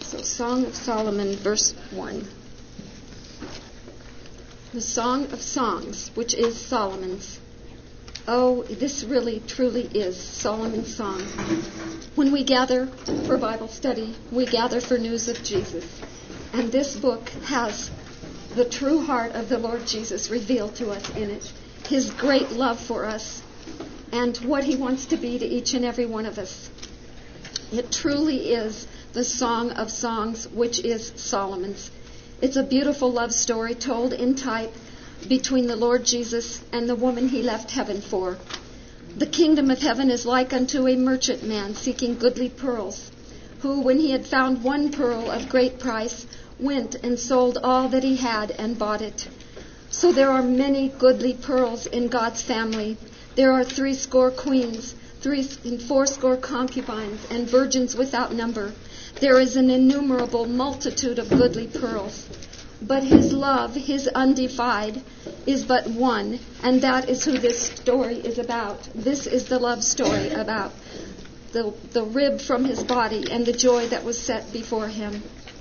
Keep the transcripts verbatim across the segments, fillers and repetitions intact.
So, Song of Solomon, verse one. The Song of Songs, which is Solomon's. Oh, this really, truly is Solomon's song. When we gather for Bible study, we gather for news of Jesus. And this book has the true heart of the Lord Jesus revealed to us in it. His great love for us and what he wants to be to each and every one of us. It truly is the Song of Songs, which is Solomon's. It's a beautiful love story told in type between the Lord Jesus and the woman he left heaven for. The kingdom of heaven is like unto a merchant man seeking goodly pearls, who, when he had found one pearl of great price, went and sold all that he had and bought it. So there are many goodly pearls in God's family. There are threescore queens, three and fourscore concubines, and virgins without number. There is an innumerable multitude of goodly pearls. But his love, his undefied, is but one, and that is who this story is about. This is the love story about the, the rib from his body and the joy that was set before him.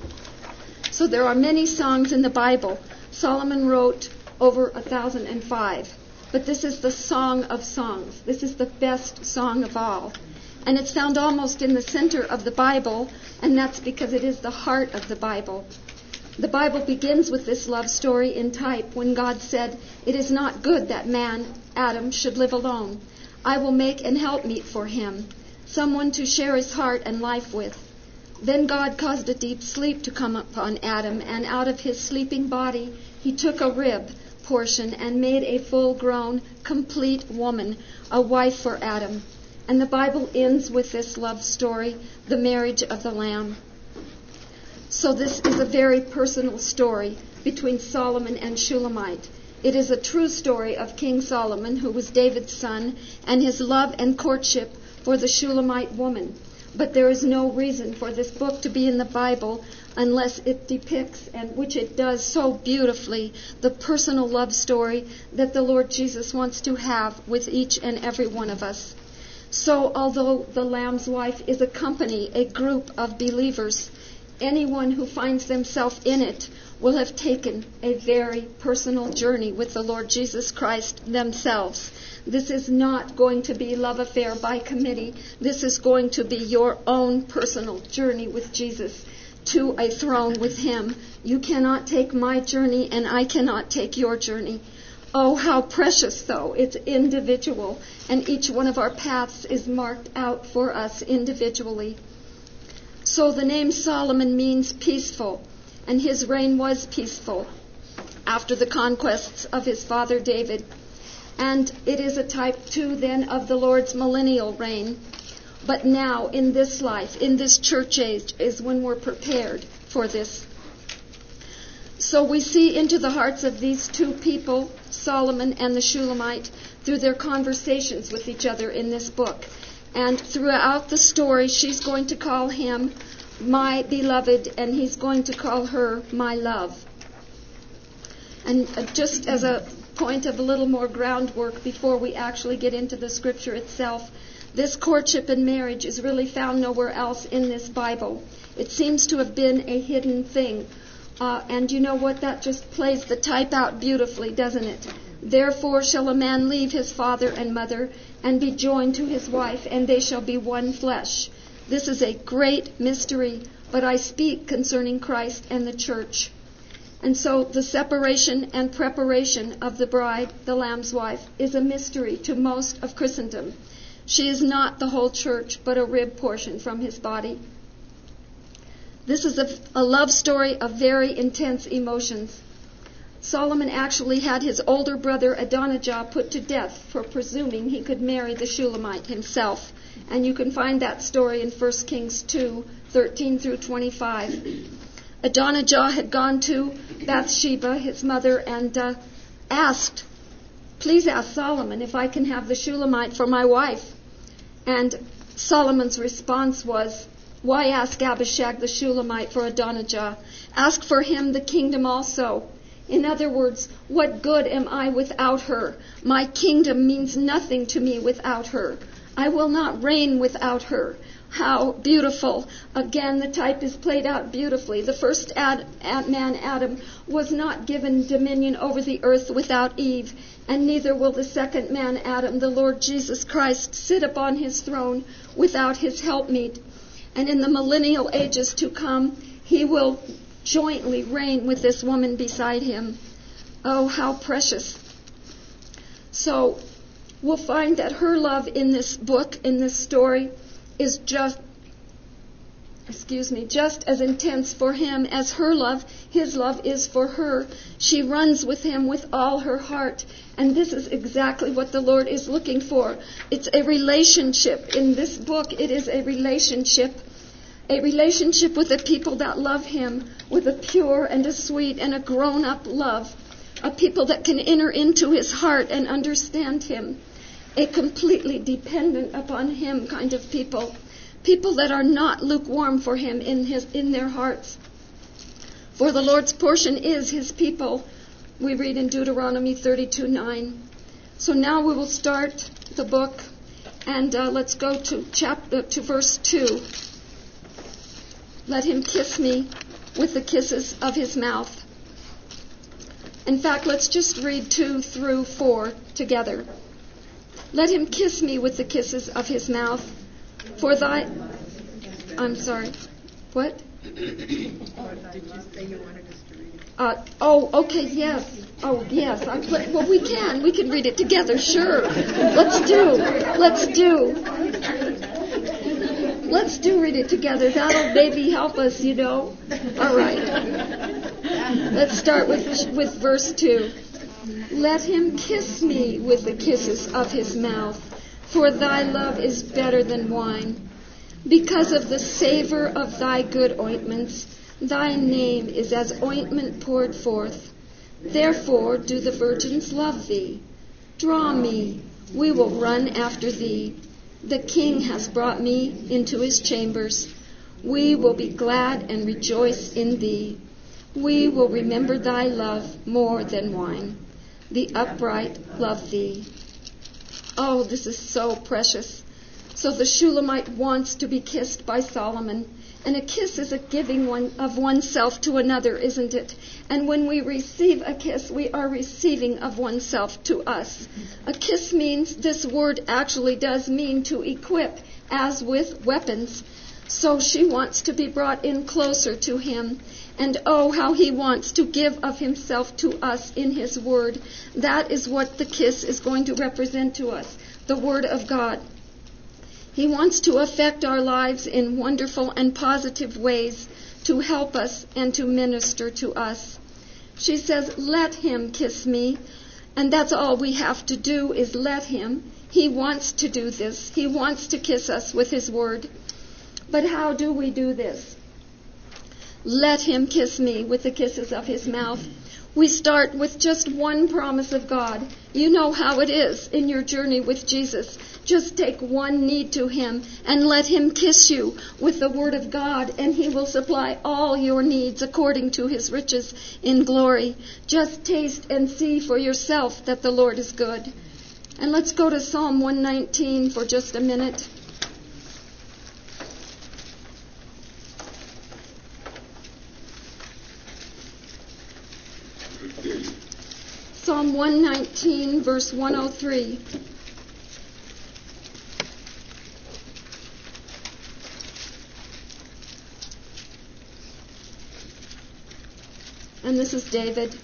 So there are many songs in the Bible. Solomon wrote over a thousand and five. But this is the Song of Songs. This is the best song of all. And it's found almost in the center of the Bible, and that's because it is the heart of the Bible. The Bible begins with this love story in type when God said, "It is not good that man, Adam, should live alone. I will make an helpmeet for him, someone to share his heart and life with." Then God caused a deep sleep to come upon Adam, and out of his sleeping body he took a rib portion and made a full-grown, complete woman, a wife for Adam. And the Bible ends with this love story, the marriage of the Lamb. So this is a very personal story between Solomon and Shulamite. It is a true story of King Solomon, who was David's son, and his love and courtship for the Shulamite woman. But there is no reason for this book to be in the Bible unless it depicts, and which it does so beautifully, the personal love story that the Lord Jesus wants to have with each and every one of us. So although the Lamb's wife is a company, a group of believers, anyone who finds themselves in it will have taken a very personal journey with the Lord Jesus Christ themselves. This is not going to be love affair by committee. This is going to be your own personal journey with Jesus to a throne with him. You cannot take my journey, and I cannot take your journey. Oh, how precious, though. It's individual, and each one of our paths is marked out for us individually. So the name Solomon means peaceful, and his reign was peaceful after the conquests of his father David. And it is a type, too, then, of the Lord's millennial reign. But now, in this life, in this church age, is when we're prepared for this. So we see into the hearts of these two people, Solomon and the Shulamite, through their conversations with each other in this book. And throughout the story, she's going to call him my beloved, and he's going to call her my love. And just as a point of a little more groundwork before we actually get into the scripture itself, this courtship and marriage is really found nowhere else in this Bible. It seems to have been a hidden thing. Uh, and you know what? That just plays the type out beautifully, doesn't it? Therefore shall a man leave his father and mother and be joined to his wife, and they shall be one flesh. This is a great mystery, but I speak concerning Christ and the church. And so the separation and preparation of the bride, the Lamb's wife, is a mystery to most of Christendom. She is not the whole church, but a rib portion from his body. This is a, a love story of very intense emotions. Solomon actually had his older brother Adonijah put to death for presuming he could marry the Shulamite himself. And you can find that story in First Kings two, thirteen through twenty-five. Adonijah had gone to Bathsheba, his mother, and uh, asked, "Please ask Solomon if I can have the Shulamite for my wife." And Solomon's response was, "Why ask Abishag the Shulamite for Adonijah? Ask for him the kingdom also." In other words, what good am I without her? My kingdom means nothing to me without her. I will not reign without her. How beautiful. Again, the type is played out beautifully. The first Ad, Ad, man, Adam, was not given dominion over the earth without Eve, and neither will the second man, Adam, the Lord Jesus Christ, sit upon his throne without his helpmeet. And in the millennial ages to come, he will jointly reign with this woman beside him. Oh, how precious. So we'll find that her love in this book, in this story, is just, excuse me, just as intense for him as her love, his love is for her. She runs with him with all her heart. And this is exactly what the Lord is looking for. It's a relationship. In this book, it is a relationship. A relationship with a people that love him with a pure and a sweet and a grown-up love. A people that can enter into his heart and understand him. A completely dependent upon him kind of people. People that are not lukewarm for him in his in their hearts. For the Lord's portion is his people. We read in Deuteronomy thirty-two nine. So now we will start the book, and uh, let's go to chapter to verse two. Let him kiss me with the kisses of his mouth. In fact, let's just read two through four together. Let him kiss me with the kisses of his mouth. For thy... I'm sorry. What? Did you say you wanted us to read it? Uh, oh, okay, yes. Oh, yes. I put, well, we can. We can read it together, sure. Let's do. Let's do. Let's do read it together. That'll maybe help us, you know. All right. Let's start with with verse two. Let him kiss me with the kisses of his mouth, for thy love is better than wine. Because of the savor of thy good ointments, thy name is as ointment poured forth. Therefore do the virgins love thee. Draw me, we will run after thee. The King has brought me into his chambers. We will be glad and rejoice in thee. We will remember thy love more than wine. The upright love thee. Oh, this is so precious. So the Shulamite wants to be kissed by Solomon. And a kiss is a giving one of oneself to another, isn't it? And when we receive a kiss, we are receiving of oneself to us. A kiss means, this word actually does mean to equip, as with weapons. So she wants to be brought in closer to him. And oh, how he wants to give of himself to us in his word. That is what the kiss is going to represent to us, the word of God. He wants to affect our lives in wonderful and positive ways to help us and to minister to us. She says, let him kiss me. And that's all we have to do is let him. He wants to do this. He wants to kiss us with his word. But how do we do this? Let him kiss me with the kisses of his mouth. We start with just one promise of God. You know how it is in your journey with Jesus. Just take one need to him and let him kiss you with the word of God, and he will supply all your needs according to his riches in glory. Just taste and see for yourself that the Lord is good. And let's go to Psalm one nineteen for just a minute. Psalm one nineteen, verse one oh three. And this is David,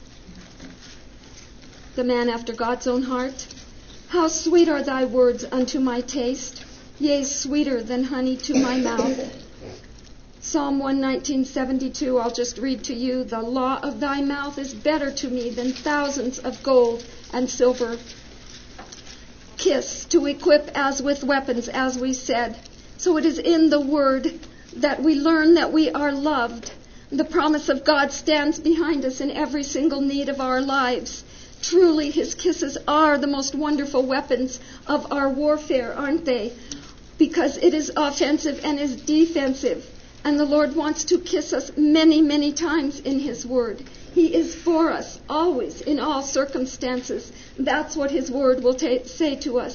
the man after God's own heart. How sweet are thy words unto my taste, yea, sweeter than honey to my mouth. Psalm one nineteen, seventy-two, I'll just read to you. The law of thy mouth is better to me than thousands of gold and silver. Kiss, to equip as with weapons, as we said. So it is in the word that we learn that we are loved. The promise of God stands behind us in every single need of our lives. Truly, his kisses are the most wonderful weapons of our warfare, aren't they? Because it is offensive and is defensive. And the Lord wants to kiss us many, many times in his word. He is for us, always, in all circumstances. That's what his word will ta- say to us.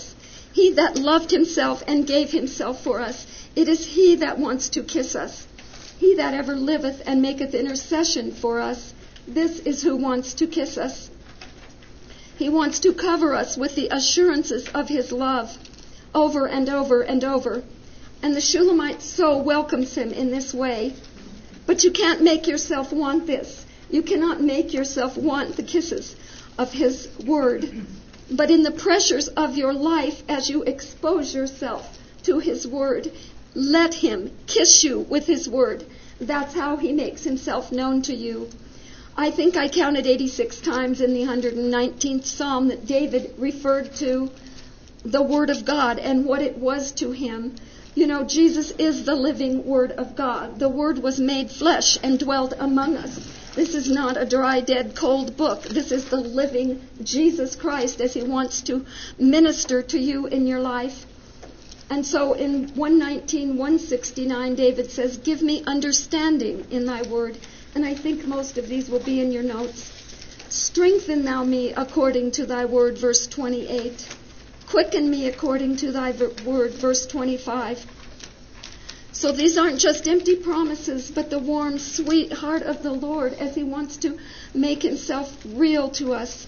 He that loved himself and gave himself for us. It is he that wants to kiss us. He that ever liveth and maketh intercession for us. This is who wants to kiss us. He wants to cover us with the assurances of his love over and over and over. And the Shulamite so welcomes him in this way. But you can't make yourself want this. You cannot make yourself want the kisses of his word. But in the pressures of your life, as you expose yourself to his word, let him kiss you with his word. That's how he makes himself known to you. I think I counted eighty-six times in the one hundred nineteenth Psalm that David referred to the Word of God and what it was to him. You know, Jesus is the living Word of God. The Word was made flesh and dwelt among us. This is not a dry, dead, cold book. This is the living Jesus Christ as he wants to minister to you in your life. And so in one nineteen, one sixty-nine, David says, give me understanding in thy word. And I think most of these will be in your notes. Strengthen thou me according to thy word, verse twenty-eight. Quicken me according to thy word, verse twenty-five. So these aren't just empty promises, but the warm, sweet heart of the Lord as he wants to make himself real to us.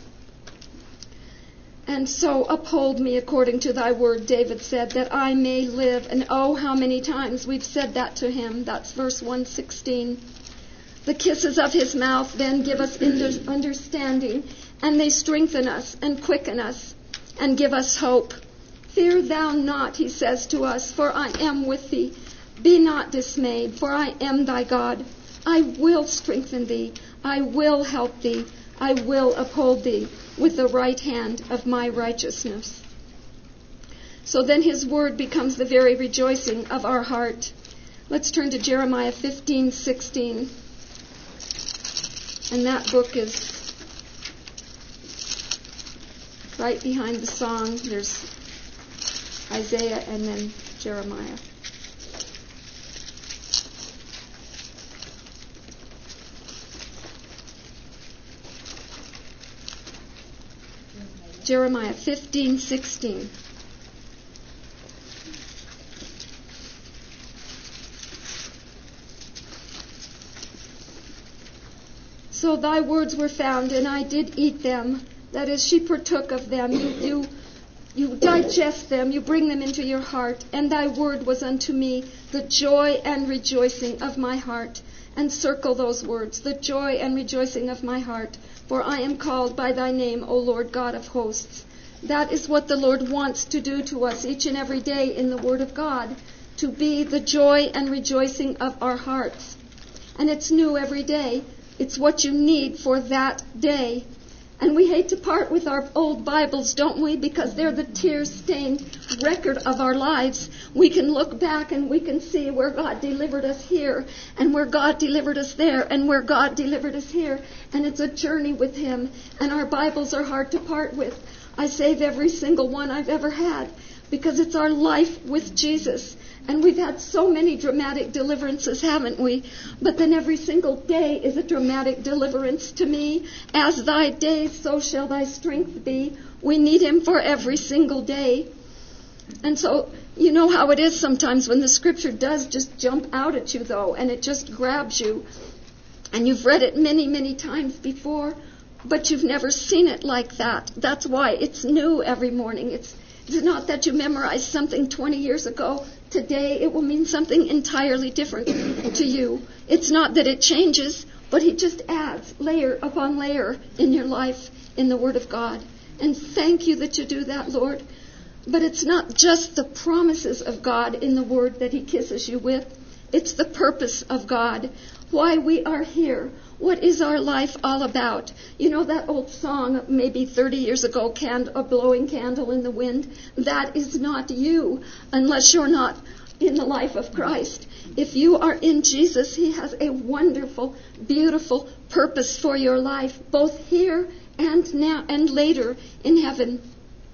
And so uphold me according to thy word, David said, that I may live. And oh, how many times we've said that to him. That's verse one sixteen. The kisses of his mouth then give us understanding, and they strengthen us and quicken us and give us hope. Fear thou not, he says to us, for I am with thee. Be not dismayed, for I am thy God. I will strengthen thee. I will help thee. I will uphold thee with the right hand of my righteousness. So then his word becomes the very rejoicing of our heart. Let's turn to Jeremiah fifteen sixteen. And that book is right behind the song. There's Isaiah and then Jeremiah. Jeremiah fifteen sixteen. So thy words were found, and I did eat them. That is, she partook of them. You, you, you digest them. You bring them into your heart. And thy word was unto me the joy and rejoicing of my heart. And circle those words, the joy and rejoicing of my heart. For I am called by thy name, O Lord God of hosts. That is what the Lord wants to do to us each and every day in the Word of God, to be the joy and rejoicing of our hearts. And it's new every day. It's what you need for that day. And we hate to part with our old Bibles, don't we? Because they're the tear-stained record of our lives. We can look back and we can see where God delivered us here, and where God delivered us there, and where God delivered us here. And it's a journey with him. And our Bibles are hard to part with. I save every single one I've ever had because it's our life with Jesus. And we've had so many dramatic deliverances, haven't we? But then every single day is a dramatic deliverance to me. As thy days, so shall thy strength be. We need him for every single day. And so, you know how it is sometimes when the scripture does just jump out at you, though, and it just grabs you. And you've read it many, many times before, but you've never seen it like that. That's why it's new every morning. It's, it's not that you memorized something twenty years ago. Today it will mean something entirely different to you. It's not that it changes, but he just adds layer upon layer in your life in the Word of God. And thank you that you do that, Lord. But it's not just the promises of God in the Word that he kisses you with. It's the purpose of God. Why we are here. What is our life all about? You know that old song, maybe thirty years ago, Cand- a blowing candle in the wind? That is not you, unless you're not in the life of Christ. If you are in Jesus, he has a wonderful, beautiful purpose for your life, both here and now and later in heaven.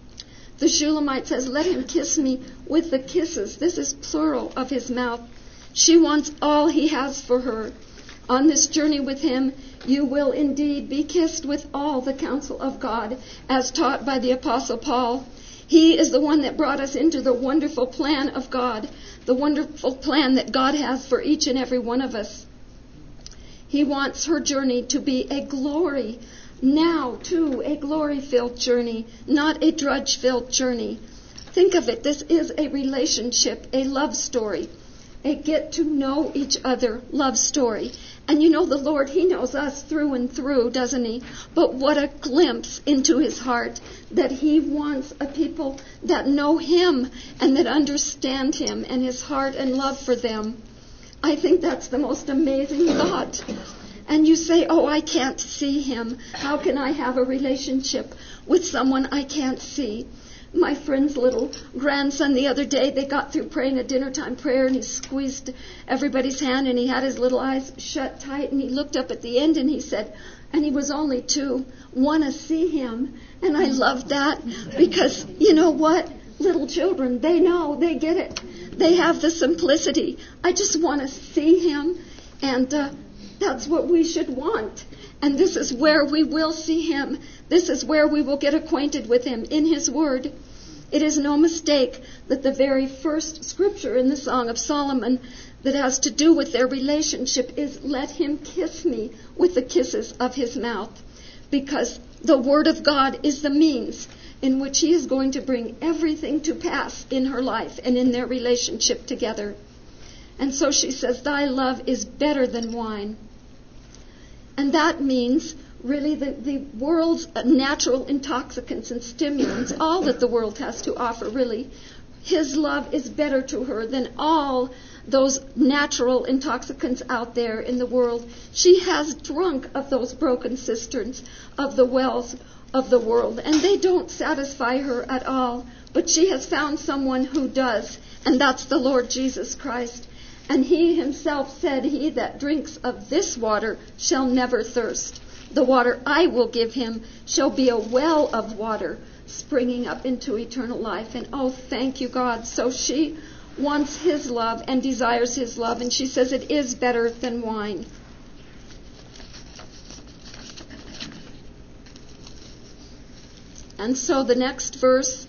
The Shulamite says, let him kiss me with the kisses. This is plural of his mouth. She wants all he has for her. On this journey with him, you will indeed be kissed with all the counsel of God, as taught by the Apostle Paul. He is the one that brought us into the wonderful plan of God, the wonderful plan that God has for each and every one of us. He wants her journey to be a glory, now too, a glory-filled journey, not a drudge-filled journey. Think of it, this is a relationship, a love story, a get-to-know-each-other love story. And you know the Lord, He knows us through and through, doesn't He? But what a glimpse into His heart, that He wants a people that know Him and that understand Him and His heart and love for them. I think that's the most amazing thought. And you say, oh, I can't see Him. How can I have a relationship with someone I can't see? My friend's little grandson the other day, they got through praying a dinner time prayer, and he squeezed everybody's hand, and he had his little eyes shut tight, and he looked up at the end and he said, and he was only two, want to see him. And I love that, because you know what? Little children, they know, they get it. They have the simplicity. I just want to see Him, and uh, that's what we should want. And this is where we will see Him. This is where we will get acquainted with Him in His Word. It is no mistake that the very first scripture in the Song of Solomon that has to do with their relationship is, let him kiss me with the kisses of his mouth. Because the Word of God is the means in which He is going to bring everything to pass in her life and in their relationship together. And so she says, thy love is better than wine. And that means really the, the world's natural intoxicants and stimulants, all that the world has to offer, really. His love is better to her than all those natural intoxicants out there in the world. She has drunk of those broken cisterns, of the wells of the world, and they don't satisfy her at all. But she has found someone who does, and that's the Lord Jesus Christ. And He Himself said, he that drinks of this water shall never thirst. The water I will give him shall be a well of water springing up into eternal life. And oh, thank you, God. So she wants His love and desires His love, and she says it is better than wine. And so the next verse,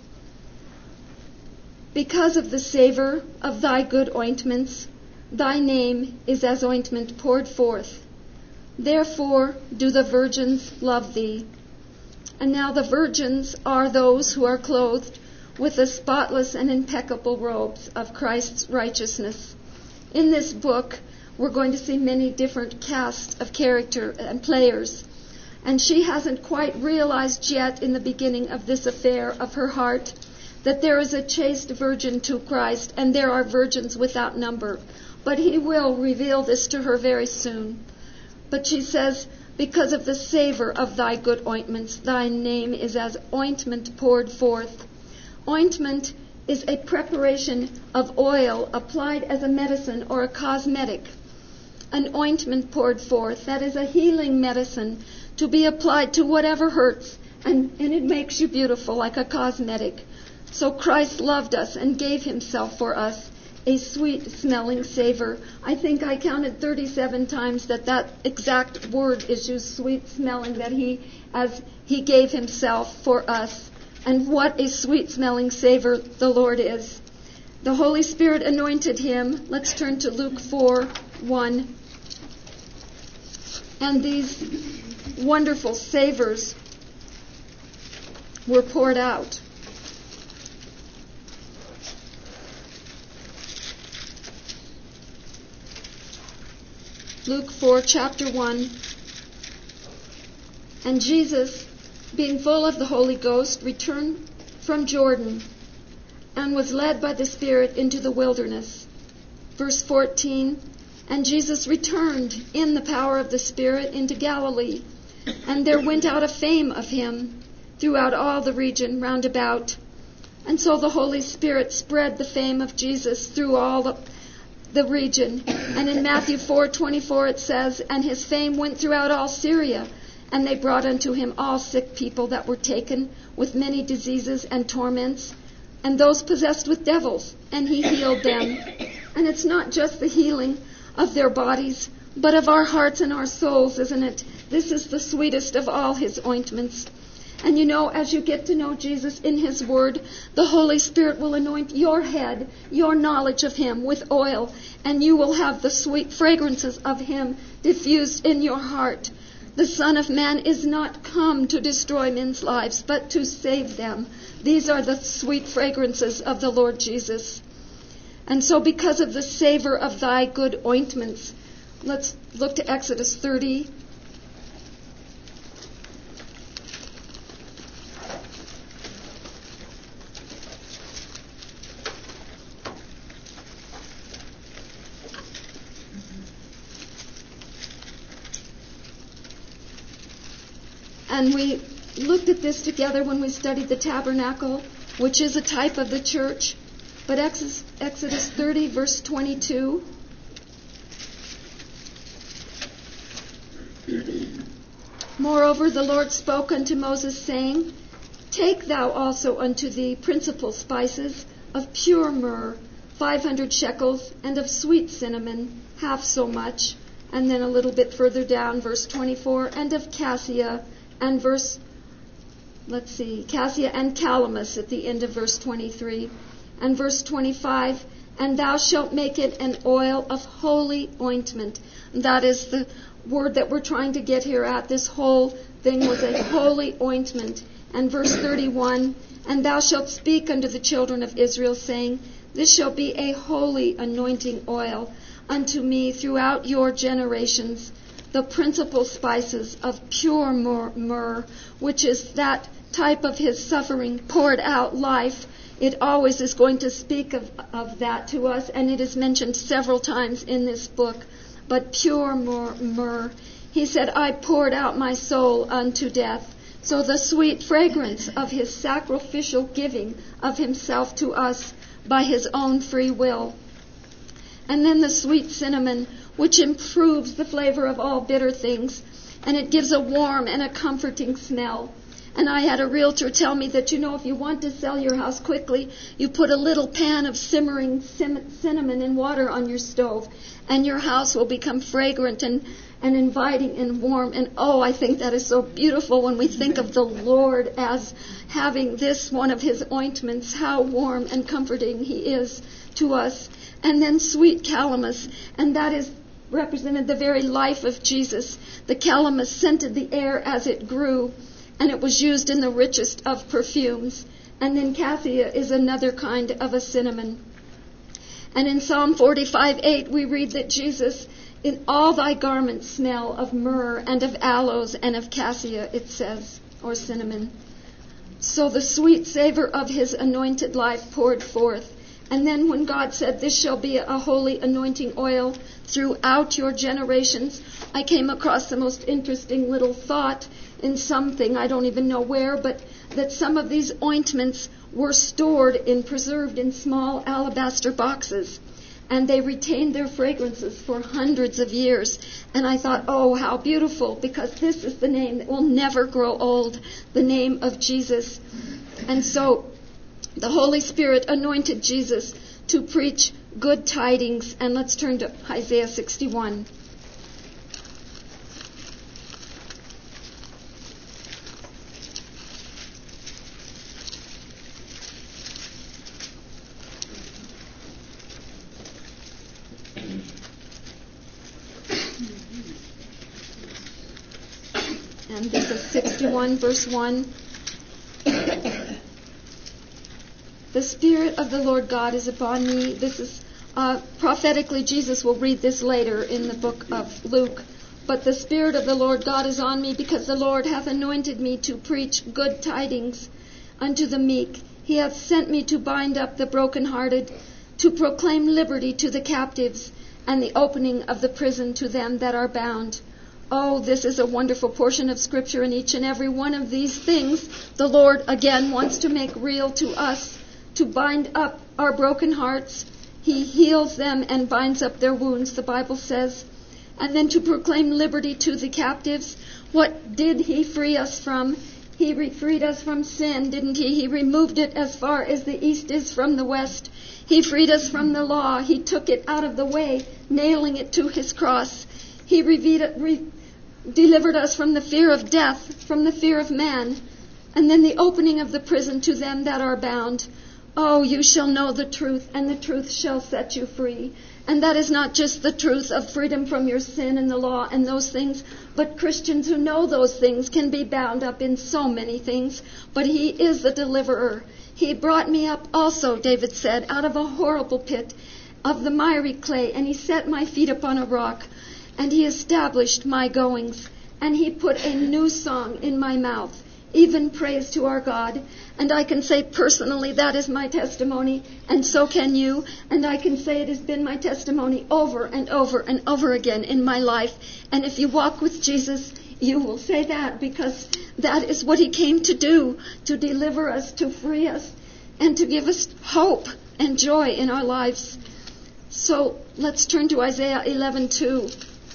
because of the savor of thy good ointments, thy name is as ointment poured forth. Therefore do the virgins love thee. And now the virgins are those who are clothed with the spotless and impeccable robes of Christ's righteousness. In this book, we're going to see many different casts of character and players. And she hasn't quite realized yet in the beginning of this affair of her heart that there is a chaste virgin to Christ, and there are virgins without number. But He will reveal this to her very soon. But she says, because of the savor of thy good ointments, thy name is as ointment poured forth. Ointment is a preparation of oil applied as a medicine or a cosmetic. An ointment poured forth, that is a healing medicine to be applied to whatever hurts, and, and it makes you beautiful like a cosmetic. So Christ loved us and gave Himself for us, a sweet-smelling savor. I think I counted thirty-seven times that that exact word is used, sweet-smelling, that He, as He gave Himself for us. And what a sweet-smelling savor the Lord is. The Holy Spirit anointed Him. Let's turn to Luke four one. And these wonderful savors were poured out. Luke four, chapter one. And Jesus, being full of the Holy Ghost, returned from Jordan and was led by the Spirit into the wilderness. Verse fourteen, and Jesus returned in the power of the Spirit into Galilee, and there went out a fame of Him throughout all the region round about. And so the Holy Spirit spread the fame of Jesus through all the, the region. And in Matthew four twenty-four it says, and His fame went throughout all Syria, and they brought unto Him all sick people that were taken with many diseases and torments, and those possessed with devils, and He healed them. And it's not just the healing of their bodies, but of our hearts and our souls, isn't it? This is the sweetest of all His ointments. And you know, as you get to know Jesus in His Word, the Holy Spirit will anoint your head, your knowledge of Him, with oil, and you will have the sweet fragrances of Him diffused in your heart. The Son of Man is not come to destroy men's lives, but to save them. These are the sweet fragrances of the Lord Jesus. And so because of the savor of thy good ointments, let's look to Exodus thirty. And we looked at this together when we studied the tabernacle, which is a type of the church. But Exodus, Exodus thirty, verse twenty-two. Moreover, the Lord spoke unto Moses, saying, Take thou also unto thee principal spices of pure myrrh, five hundred shekels, and of sweet cinnamon, half so much. And then a little bit further down, verse twenty-four, and of cassia, and verse, let's see, cassia and calamus at the end of verse twenty-three. And verse twenty-five, and thou shalt make it an oil of holy ointment. That is the word that we're trying to get here at. This whole thing was a holy ointment. And verse thirty-one, and thou shalt speak unto the children of Israel, saying, This shall be a holy anointing oil unto me throughout your generations, the principal spices of pure myrrh, which is that type of His suffering, poured out life. It always is going to speak of, of that to us, and it is mentioned several times in this book. But pure myrrh, He said, I poured out my soul unto death. So the sweet fragrance of His sacrificial giving of Himself to us by His own free will. And then the sweet cinnamon, which improves the flavor of all bitter things, and it gives a warm and a comforting smell. And I had a realtor tell me that, you know, if you want to sell your house quickly, you put a little pan of simmering cinnamon and water on your stove, and your house will become fragrant and, and inviting and warm. And oh, I think that is so beautiful when we think of the Lord as having this one of His ointments, how warm and comforting He is to us. And then sweet calamus, and that is represented the very life of Jesus. The calamus scented the air as it grew, and it was used in the richest of perfumes. And then cassia is another kind of a cinnamon. And in Psalm forty-five eight we read that Jesus, in all thy garments smell of myrrh and of aloes and of cassia, it says, or cinnamon. So the sweet savor of His anointed life poured forth. And then when God said, This shall be a holy anointing oil throughout your generations, I came across the most interesting little thought in something, I don't even know where, but that some of these ointments were stored in, preserved in small alabaster boxes. And they retained their fragrances for hundreds of years. And I thought, oh, how beautiful, because this is the name that will never grow old, the name of Jesus. And so the Holy Spirit anointed Jesus to preach good tidings. And let's turn to Isaiah sixty-one. And this is sixty-one, verse one. The Spirit of the Lord God is upon me. This is uh, prophetically, Jesus will read this later in the book of Luke. But the Spirit of the Lord God is on me, because the Lord hath anointed me to preach good tidings unto the meek. He hath sent me to bind up the brokenhearted, to proclaim liberty to the captives, and the opening of the prison to them that are bound. Oh, this is a wonderful portion of Scripture, and each and every one of these things the Lord again wants to make real to us, to bind up our broken hearts. He heals them and binds up their wounds, the Bible says. And then to proclaim liberty to the captives. What did He free us from? He re- freed us from sin, didn't He? He removed it as far as the east is from the west. He freed us from the law. He took it out of the way, nailing it to His cross. He re- re- delivered us from the fear of death, from the fear of man. And then the opening of the prison to them that are bound. Oh, you shall know the truth, and the truth shall set you free. And that is not just the truth of freedom from your sin and the law and those things, but Christians who know those things can be bound up in so many things. But he is the deliverer. He brought me up also, David said, out of a horrible pit of the miry clay, and he set my feet upon a rock, and he established my goings, and he put a new song in my mouth, even praise to our God. And I can say personally that is my testimony, and so can you. And I can say it has been my testimony over and over and over again in my life. And if you walk with Jesus, you will say that, because that is what he came to do, to deliver us, to free us, and to give us hope and joy in our lives. So let's turn to Isaiah eleven two.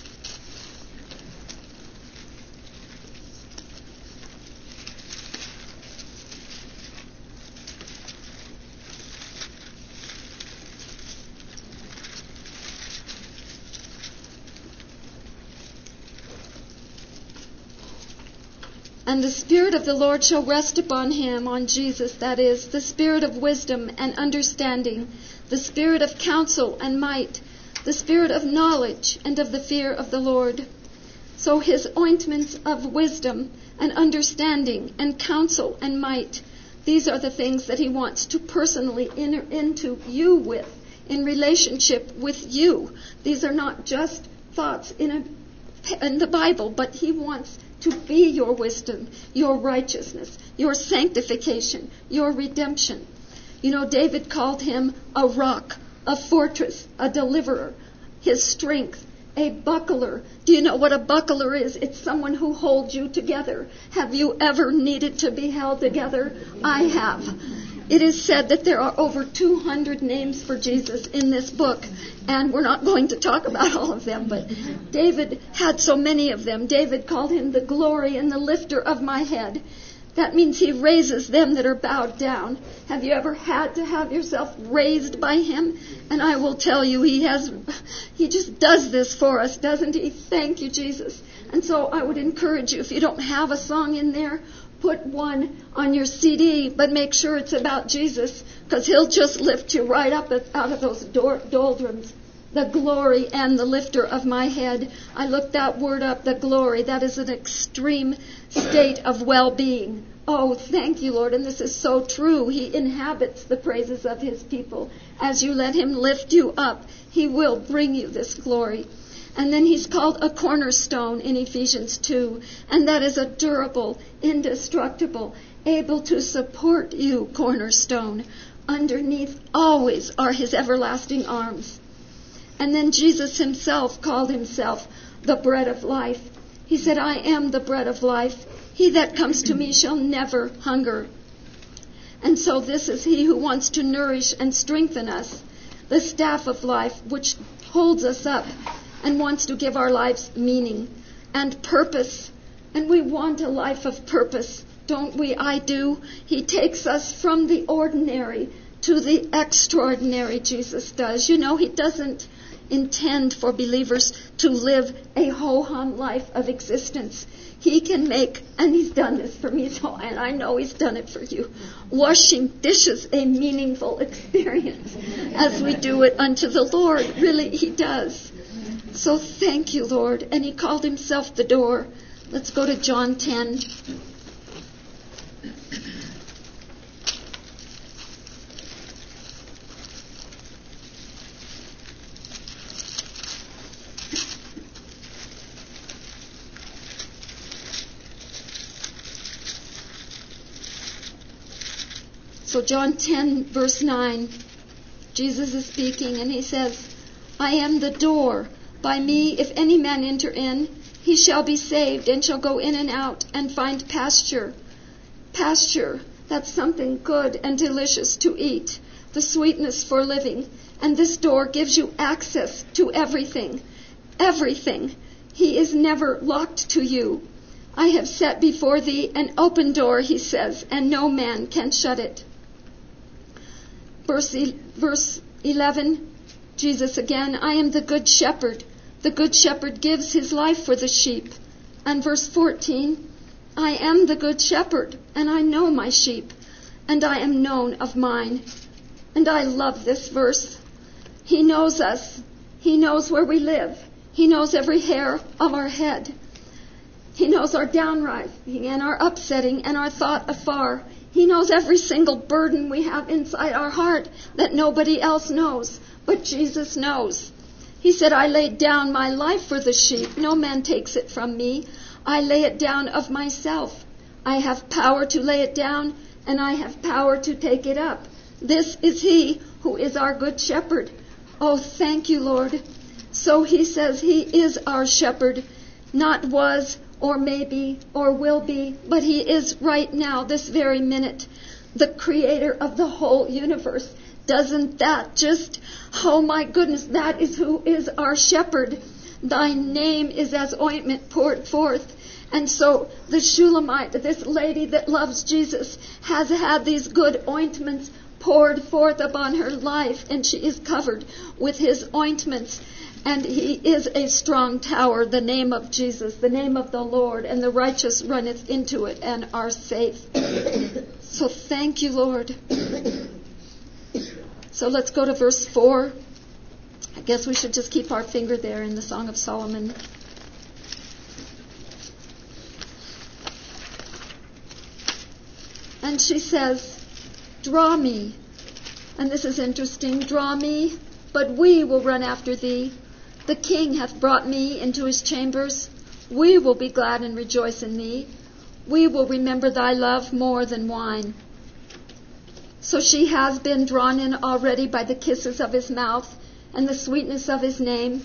And the Spirit of the Lord shall rest upon him, on Jesus, that is, the Spirit of wisdom and understanding, the Spirit of counsel and might, the Spirit of knowledge and of the fear of the Lord. So his ointments of wisdom and understanding and counsel and might, these are the things that he wants to personally enter into you with, in relationship with you. These are not just thoughts in a, in the Bible, but he wants to be your wisdom, your righteousness, your sanctification, your redemption. You know, David called him a rock, a fortress, a deliverer, his strength, a buckler. Do you know what a buckler is? It's someone who holds you together. Have you ever needed to be held together? I have. It is said that there are over two hundred names for Jesus in this book, and we're not going to talk about all of them, but David had so many of them. David called him the glory and the lifter of my head. That means he raises them that are bowed down. Have you ever had to have yourself raised by him? And I will tell you, he has, he just does this for us, doesn't he? Thank you, Jesus. And so I would encourage you, if you don't have a song in there, put one on your C D, but make sure it's about Jesus, because he'll just lift you right up out of those doldrums. The glory and the lifter of my head. I looked that word up, the glory. That is an extreme state of well-being. Oh, thank you, Lord. And this is so true. He inhabits the praises of his people. As you let him lift you up, he will bring you this glory. And then he's called a cornerstone in Ephesians two. And that is a durable, indestructible, able to support you cornerstone. Underneath always are his everlasting arms. And then Jesus himself called himself the bread of life. He said, I am the bread of life. He that comes to me shall never hunger. And so this is he who wants to nourish and strengthen us. The staff of life, which holds us up and wants to give our lives meaning and purpose. And we want a life of purpose, don't we? I do. He takes us from the ordinary to the extraordinary, Jesus does. You know, he doesn't intend for believers to live a ho-hum life of existence. He can make, and he's done this for me, so, and I know he's done it for you, washing dishes a meaningful experience as we do it unto the Lord. Really, he does. So thank you, Lord. And he called himself the door. Let's go to John ten. So John ten, verse nine, Jesus is speaking, and he says, I am the door. By me, if any man enter in, he shall be saved, and shall go in and out, and find pasture. Pasture, that's something good and delicious to eat, the sweetness for living. And this door gives you access to everything. Everything. He is never locked to you. I have set before thee an open door, he says, and no man can shut it. Verse, verse eleven, Jesus again, I am the good shepherd. The good shepherd gives his life for the sheep. And verse fourteen, I am the good shepherd, and I know my sheep, and I am known of mine. And I love this verse. He knows us. He knows where we live. He knows every hair of our head. He knows our downrising and our upsetting and our thought afar. He knows every single burden we have inside our heart that nobody else knows, but Jesus knows. He said, I laid down my life for the sheep. No man takes it from me. I lay it down of myself. I have power to lay it down, and I have power to take it up. This is he who is our good shepherd. Oh, thank you, Lord. So he says he is our shepherd, not was or maybe or will be, but he is right now, this very minute, the creator of the whole universe. Doesn't that just, oh my goodness, that is who is our shepherd. Thy name is as ointment poured forth. And so the Shulamite, this lady that loves Jesus, has had these good ointments poured forth upon her life, and she is covered with his ointments. And he is a strong tower, the name of Jesus, the name of the Lord, and the righteous runneth into it and are safe. So thank you, Lord. So let's go to verse four. I guess we should just keep our finger there in the Song of Solomon. And she says, draw me. And this is interesting. Draw me, but we will run after thee. The king hath brought me into his chambers. We will be glad and rejoice in thee. We will remember thy love more than wine. So she has been drawn in already by the kisses of his mouth and the sweetness of his name.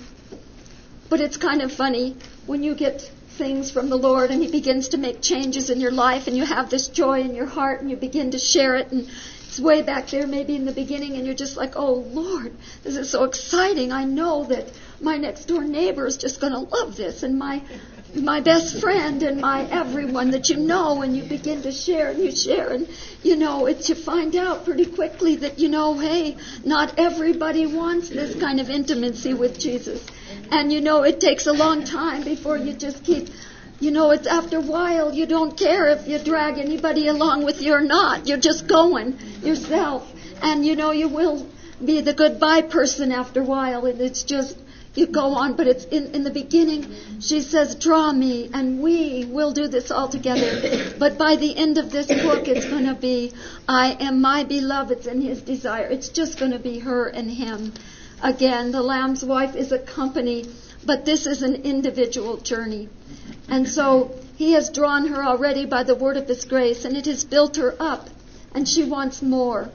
But it's kind of funny when you get things from the Lord and he begins to make changes in your life and you have this joy in your heart and you begin to share it, and it's way back there maybe in the beginning and you're just like, oh Lord, this is so exciting. I know that my next door neighbor is just going to love this, and my my best friend and my everyone that you know, and you begin to share and you share, and you know, it's, you find out pretty quickly that, you know, hey, not everybody wants this kind of intimacy with Jesus. And you know, it takes a long time before you just keep, you know, it's after a while you don't care if you drag anybody along with you or not. You're just going yourself. And you know, you will be the goodbye person after a while, and it's just, you go on. But it's in, in the beginning, she says, draw me, and we will do this all together. But by the end of this book, it's going to be, I am my beloved's and his desire. It's just going to be her and him. Again, the Lamb's wife is a company, but this is an individual journey. And so he has drawn her already by the word of his grace, and it has built her up, and she wants more.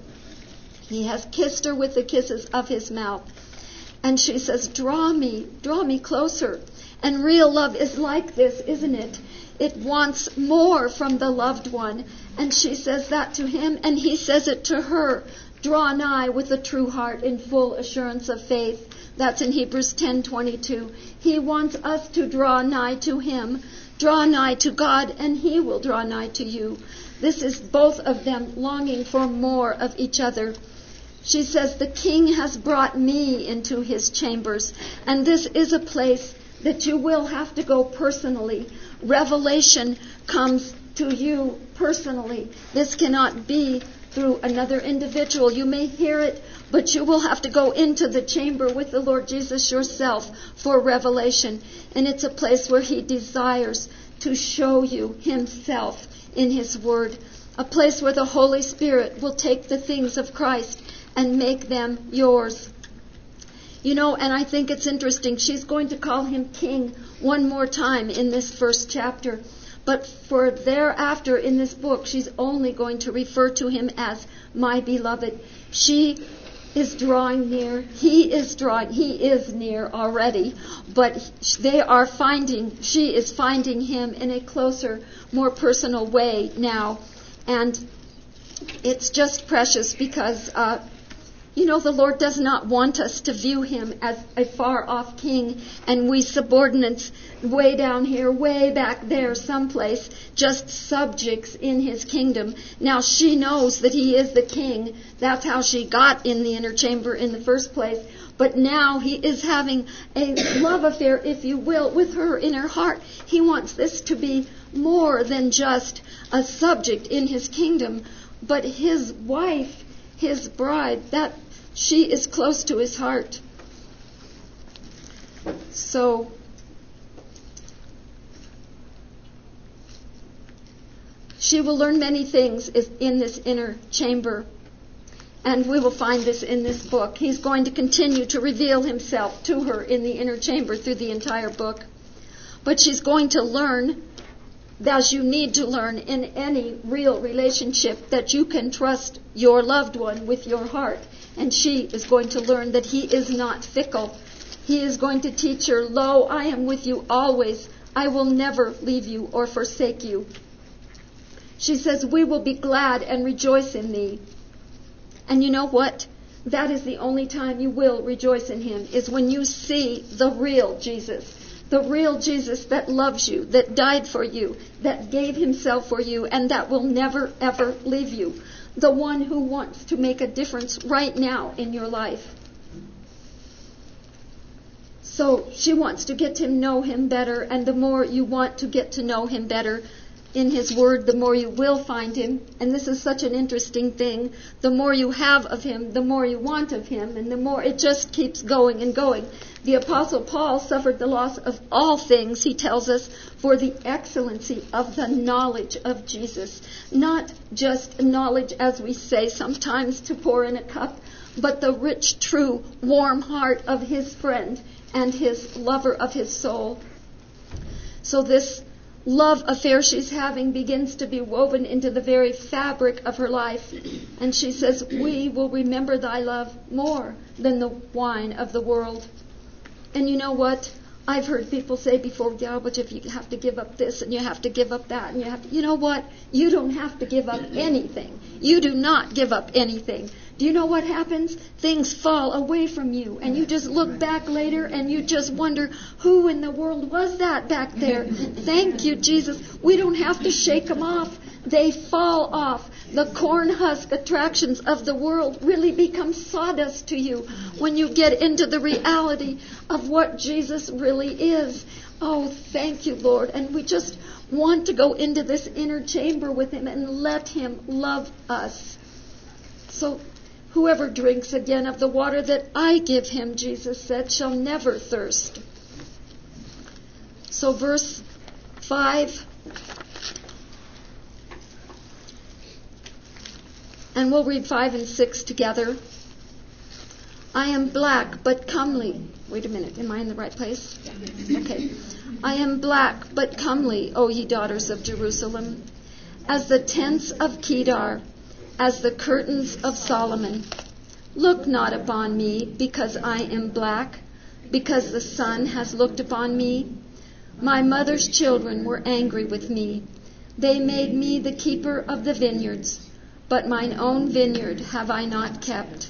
He has kissed her with the kisses of his mouth. And she says, draw me, draw me closer. And real love is like this, isn't it? It wants more from the loved one. And she says that to him, and he says it to her. Draw nigh with a true heart in full assurance of faith. That's in Hebrews ten twenty-two. He wants us to draw nigh to him. Draw nigh to God, and he will draw nigh to you. This is both of them longing for more of each other. She says, the king has brought me into his chambers. And this is a place that you will have to go personally. Revelation comes to you personally. This cannot be through another individual. You may hear it, but you will have to go into the chamber with the Lord Jesus yourself for revelation. And it's a place where he desires to show you himself in his word. A place where the Holy Spirit will take the things of Christ and make them yours. You know, and I think it's interesting. She's going to call him king one more time in this first chapter. But for thereafter in this book, she's only going to refer to him as my beloved. She is drawing near. He is drawing. He is near already. But they are finding, she is finding him in a closer, more personal way now. And it's just precious because, uh, you know, the Lord does not want us to view him as a far-off king and we subordinates way down here, way back there someplace, just subjects in his kingdom. Now, she knows that he is the king. That's how she got in the inner chamber in the first place. But now he is having a love affair, if you will, with her in her heart. He wants this to be more than just a subject in his kingdom, but his wife, his bride, that she is close to his heart. So, she will learn many things in this inner chamber. And we will find this in this book. He's going to continue to reveal himself to her in the inner chamber through the entire book. But she's going to learn, as you need to learn in any real relationship, that you can trust your loved one with your heart. And she is going to learn that he is not fickle. He is going to teach her, "Lo, I am with you always. I will never leave you or forsake you." She says, "We will be glad and rejoice in thee." And you know what? That is the only time you will rejoice in him, is when you see the real Jesus. The real Jesus that loves you, that died for you, that gave himself for you, and that will never, ever leave you. The one who wants to make a difference right now in your life. So she wants to get to know him better, and the more you want to get to know him better in his word, the more you will find him. And this is such an interesting thing. The more you have of him, the more you want of him, and the more it just keeps going and going. The Apostle Paul suffered the loss of all things, he tells us, for the excellency of the knowledge of Jesus. Not just knowledge, as we say sometimes, to pour in a cup, but the rich, true, warm heart of his friend and his lover of his soul. So this love affair she's having begins to be woven into the very fabric of her life. And she says, "We will remember thy love more than the wine of the world." And you know what? I've heard people say before, "Yeah, but if you have to give up this and you have to give up that and you have to," you know what? You don't have to give up anything. You do not give up anything. Do you know what happens? Things fall away from you, and you just look back later and you just wonder, who in the world was that back there? Thank you, Jesus. We don't have to shake them off. They fall off. The corn husk attractions of the world really become sawdust to you when you get into the reality of what Jesus really is. Oh, thank you, Lord. And we just want to go into this inner chamber with him and let him love us. So whoever drinks again of the water that I give him, Jesus said, shall never thirst. So verse five. And we'll read five and six together. I am black but comely. Wait a minute, am I in the right place? Okay. I am black but comely, O ye daughters of Jerusalem, as the tents of Kedar, as the curtains of Solomon. Look not upon me, because I am black, because the sun has looked upon me. My mother's children were angry with me. They made me the keeper of the vineyards, but mine own vineyard have I not kept.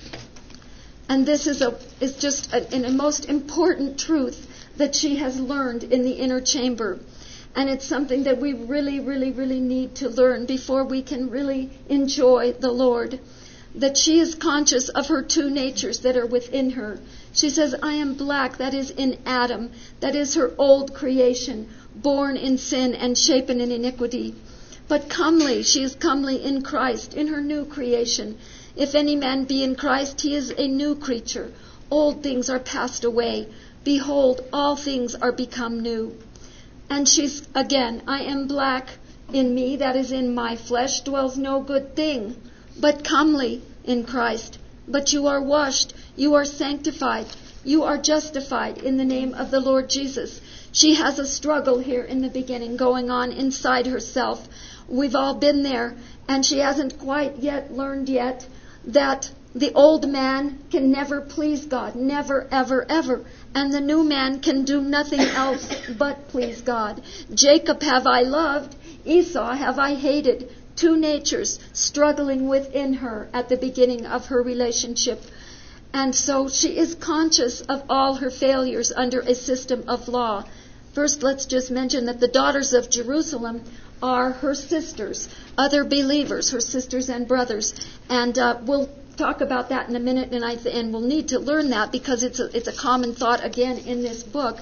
And this is a is just a, a most important truth that she has learned in the inner chamber. And it's something that we really, really, really need to learn before we can really enjoy the Lord. That she is conscious of her two natures that are within her. She says, I am black, that is in Adam. That is her old creation, born in sin and shapen in iniquity. But comely, she is comely in Christ, in her new creation. If any man be in Christ, he is a new creature. Old things are passed away. Behold, all things are become new. And she's, again, I am black. In me, that is in my flesh, dwells no good thing, but comely in Christ. But you are washed, you are sanctified, you are justified in the name of the Lord Jesus. She has a struggle here in the beginning going on inside herself. We've all been there, and she hasn't quite yet learned yet that the old man can never please God, never, ever, ever. And the new man can do nothing else but please God. Jacob have I loved, Esau have I hated. Two natures struggling within her at the beginning of her relationship. And so she is conscious of all her failures under a system of law. First, let's just mention that the daughters of Jerusalem are her sisters, other believers, her sisters and brothers. And uh, we'll talk about that in a minute, and I th- and we'll need to learn that because it's a, it's a common thought again in this book.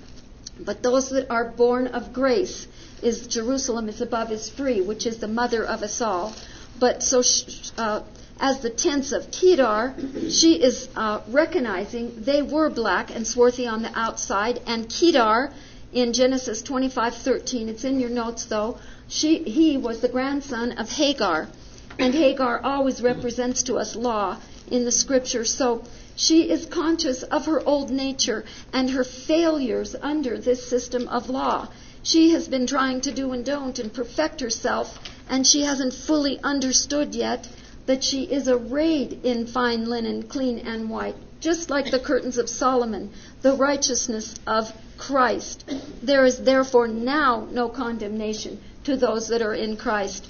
But those that are born of grace, is Jerusalem is above is free, which is the mother of us all. But so sh- uh, as the tense of Kedar, she is uh, recognizing they were black and swarthy on the outside, and Kedar in Genesis twenty-five thirteen, it's in your notes though, she he was the grandson of Hagar. And Hagar always represents to us law in the scripture. So she is conscious of her old nature and her failures under this system of law. She has been trying to do and don't and perfect herself, and she hasn't fully understood yet that she is arrayed in fine linen, clean and white, just like the curtains of Solomon, the righteousness of Christ. There is therefore now no condemnation to those that are in Christ.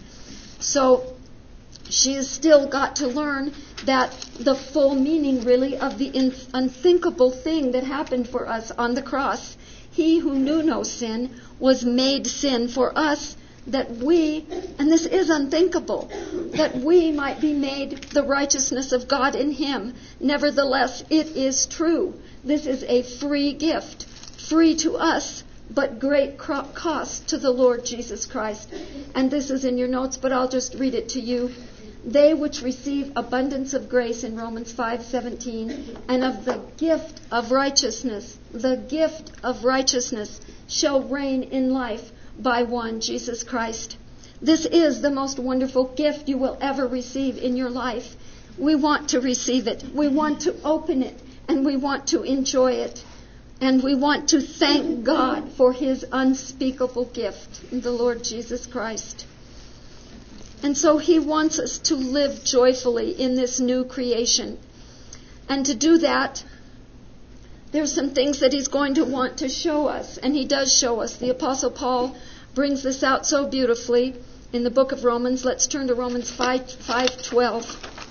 So she has still got to learn that the full meaning really of the in- unthinkable thing that happened for us on the cross. He who knew no sin was made sin for us, that we, and this is unthinkable, that we might be made the righteousness of God in him. Nevertheless, it is true. This is a free gift, free to us, but great cost to the Lord Jesus Christ. And this is in your notes, but I'll just read it to you. They which receive abundance of grace in Romans five seventeen, and of the gift of righteousness, the gift of righteousness shall reign in life by one, Jesus Christ. This is the most wonderful gift you will ever receive in your life. We want to receive it. We want to open it, and we want to enjoy it. And we want to thank God for his unspeakable gift, the Lord Jesus Christ. And so he wants us to live joyfully in this new creation. And to do that, there's some things that he's going to want to show us. And he does show us. The Apostle Paul brings this out so beautifully in the book of Romans. Let's turn to Romans five twelve.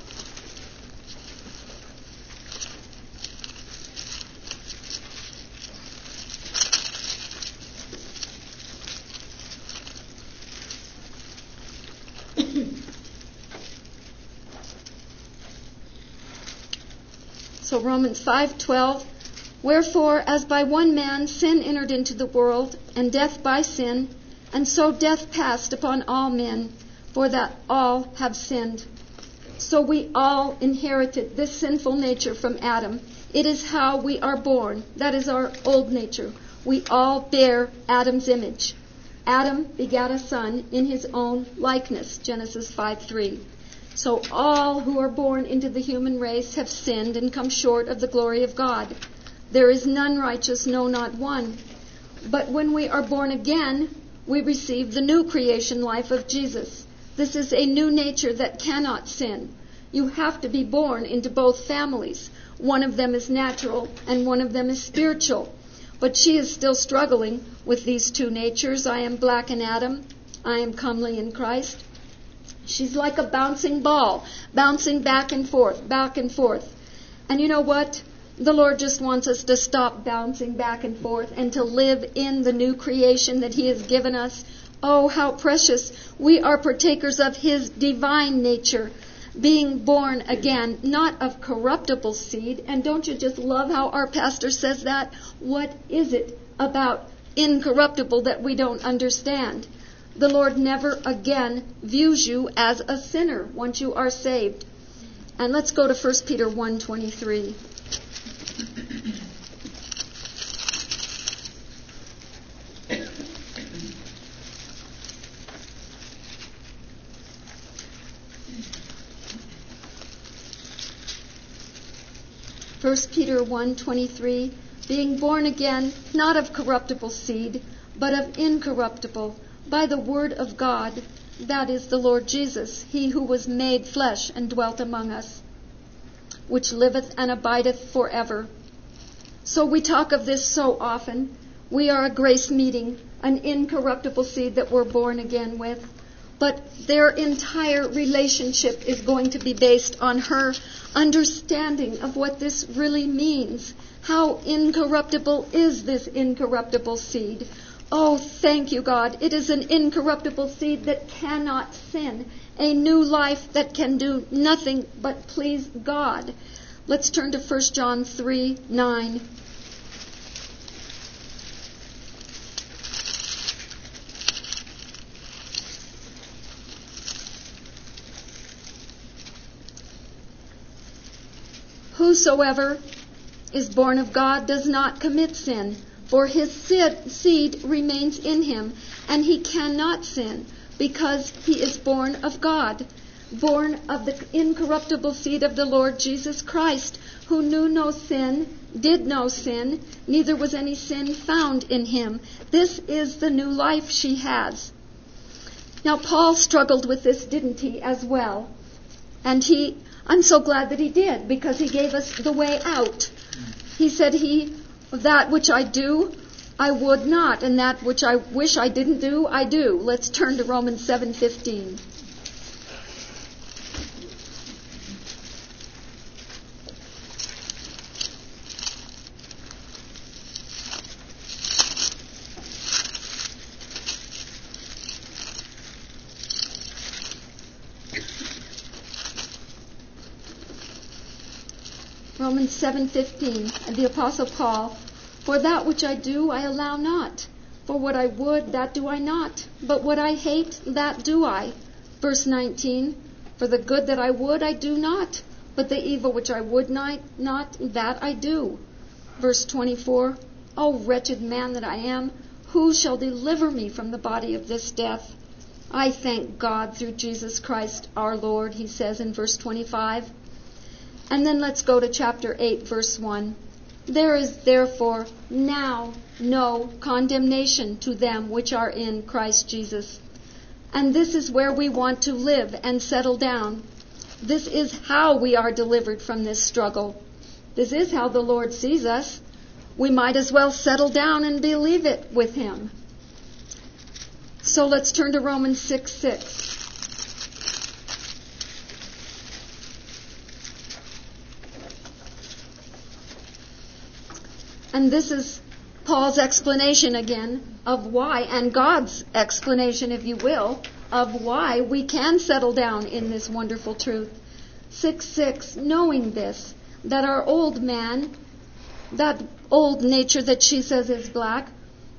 So Romans five twelve, wherefore, as by one man sin entered into the world, and death by sin, and so death passed upon all men, for that all have sinned. So we all inherited this sinful nature from Adam. It is how we are born. That is our old nature. We all bear Adam's image. Adam begat a son in his own likeness, Genesis five three. So all who are born into the human race have sinned and come short of the glory of God. There is none righteous, no, not one. But when we are born again, we receive the new creation life of Jesus. This is a new nature that cannot sin. You have to be born into both families. One of them is natural and one of them is spiritual. But she is still struggling with these two natures. I am black in Adam. I am comely in Christ. She's like a bouncing ball, bouncing back and forth, back and forth. And you know what? The Lord just wants us to stop bouncing back and forth and to live in the new creation that he has given us. Oh, how precious. We are partakers of his divine nature, being born again, not of corruptible seed. And don't you just love how our pastor says that? What is it about incorruptible that we don't understand? The Lord never again views you as a sinner once you are saved. And let's go to First Peter one twenty-three. First Peter one twenty-three, being born again, not of corruptible seed, but of incorruptible, by the word of God, that is the Lord Jesus, he who was made flesh and dwelt among us, which liveth and abideth forever. So we talk of this so often. We are a grace meeting, an incorruptible seed that we're born again with. But their entire relationship is going to be based on her understanding of what this really means. How incorruptible is this incorruptible seed? Oh, thank you, God. It is an incorruptible seed that cannot sin. a new life that can do nothing but please God. Let's turn to First John three nine. Whosoever is born of God does not commit sin, for his seed remains in him, and he cannot sin, because he is born of God, born of the incorruptible seed of the Lord Jesus Christ, who knew no sin, did no sin, neither was any sin found in him. This is the new life she has. Now, Paul struggled with this, didn't he, as well? And he, I'm so glad that he did, because he gave us the way out. He said, he, that which I do, I would not, and that which I wish I didn't do, I do. Let's turn to Romans seven fifteen. Romans seven fifteen, the Apostle Paul, for that which I do I allow not. For what I would, that do I not. But what I hate, that do I. Verse nineteen, for the good that I would, I do not. But the evil which I would not, not that I do. Verse twenty-four, O wretched man that I am, who shall deliver me from the body of this death? I thank God through Jesus Christ our Lord, he says in verse twenty-five. And then let's go to chapter eight, verse one. There is therefore now no condemnation to them which are in Christ Jesus. And this is where we want to live and settle down. This is how we are delivered from this struggle. This is how the Lord sees us. We might as well settle down and believe it with him. So let's turn to Romans six six. And this is Paul's explanation again of why, and God's explanation, if you will, of why we can settle down in this wonderful truth. six six, knowing this, that our old man, that old nature that she says is black,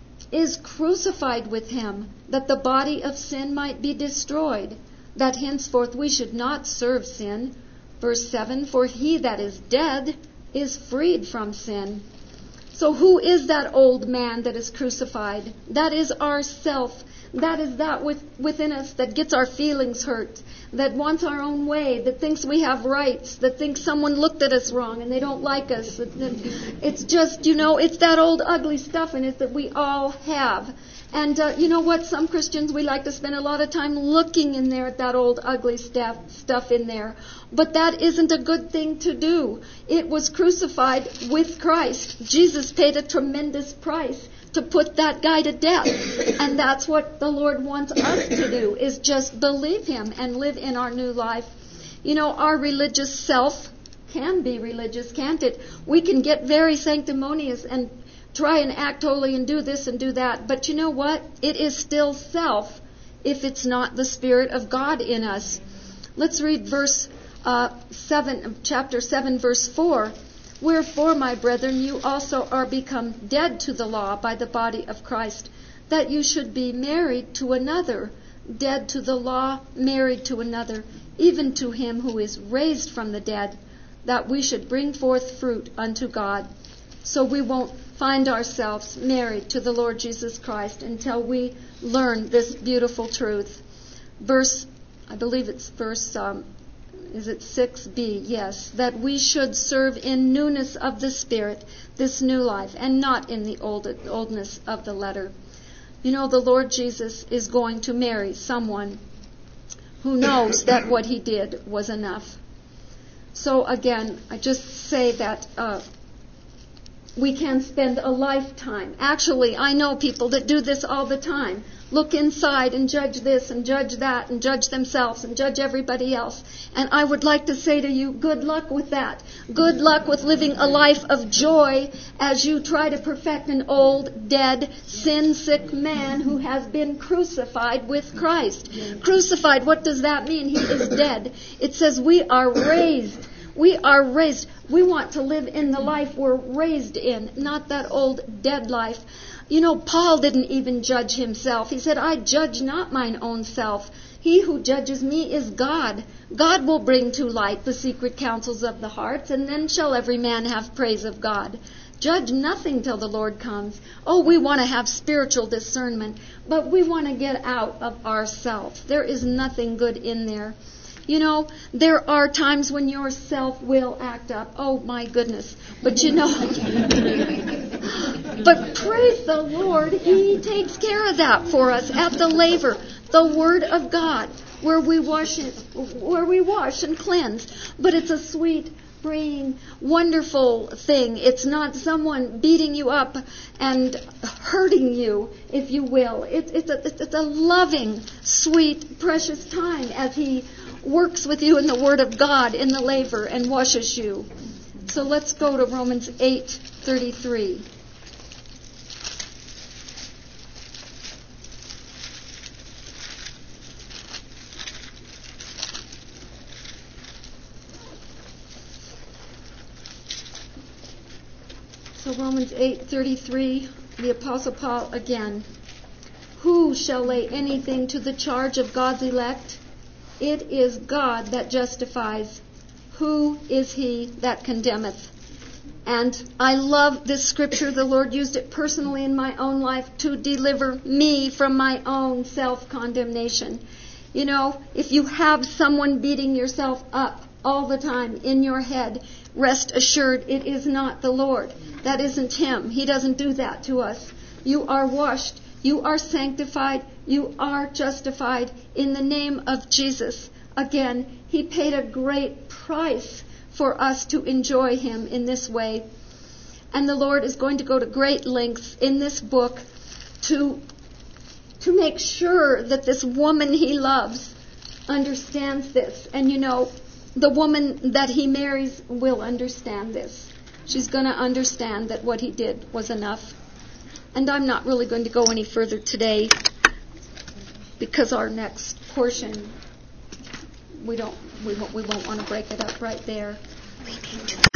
is crucified with him, that the body of sin might be destroyed, that henceforth we should not serve sin. Verse seven, for he that is dead is freed from sin. So who is that old man that is crucified? That is ourself. That is that with, within us that gets our feelings hurt, that wants our own way, that thinks we have rights, that thinks someone looked at us wrong and they don't like us. It's just, you know, it's that old ugly stuff in it that we all have. And uh, you know what? Some Christians, we like to spend a lot of time looking in there at that old ugly stuff, stuff in there. But that isn't a good thing to do. It was crucified with Christ. Jesus paid a tremendous price to put that guy to death. And that's what the Lord wants us to do, is just believe him and live in our new life. You know, our religious self can be religious, can't it? We can get very sanctimonious and try and act holy and do this and do that. But you know what? It is still self if it's not the Spirit of God in us. Let's read verse uh, seven, chapter seven, verse four. Wherefore, my brethren, you also are become dead to the law by the body of Christ, that you should be married to another, dead to the law, married to another, even to him who is raised from the dead, that we should bring forth fruit unto God. So we won't find ourselves married to the Lord Jesus Christ until we learn this beautiful truth. Verse, I believe it's verse, um, is it six b? Yes, that we should serve in newness of the Spirit, this new life, and not in the old oldness of the letter. You know, the Lord Jesus is going to marry someone who knows that what he did was enough. So again, I just say that uh, we can spend a lifetime. Actually, I know people that do this all the time. Look inside and judge this and judge that and judge themselves and judge everybody else. And I would like to say to you, good luck with that. Good luck with living a life of joy as you try to perfect an old, dead, sin-sick man who has been crucified with Christ. Crucified, what does that mean? He is dead. It says we are raised. We are raised. We want to live in the life we're raised in, not that old, dead life. You know, Paul didn't even judge himself. He said, I judge not mine own self. He who judges me is God. God will bring to light the secret counsels of the hearts, and then shall every man have praise of God. Judge nothing till the Lord comes. Oh, we want to have spiritual discernment, but we want to get out of ourselves. There is nothing good in there. You know, there are times when your self will act up. Oh, my goodness. But you know, but praise the Lord, He takes care of that for us at the laver, the Word of God, where we wash it, where we wash and cleanse. But it's a sweet, freeing, wonderful thing. It's not someone beating you up and hurting you, if you will. It's it's a it's a loving, sweet, precious time as He works with you in the Word of God in the laver and washes you. So let's go to Romans eight thirty-three. So Romans eight thirty-three, the Apostle Paul again. Who shall lay anything to the charge of God's elect? It is God that justifies. Who is he that condemneth? And I love this scripture. The Lord used it personally in my own life to deliver me from my own self-condemnation. You know, if you have someone beating yourself up all the time in your head, rest assured it is not the Lord. That isn't Him. He doesn't do that to us. You are washed. You are sanctified. You are justified in the name of Jesus. Again, He paid a great price for us to enjoy Him in this way. And the Lord is going to go to great lengths in this book to, to make sure that this woman He loves understands this. And you know, the woman that He marries will understand this. She's going to understand that what He did was enough. And I'm not really going to go any further today because our next portion, we don't, we won't, we won't want to break it up right there. We need to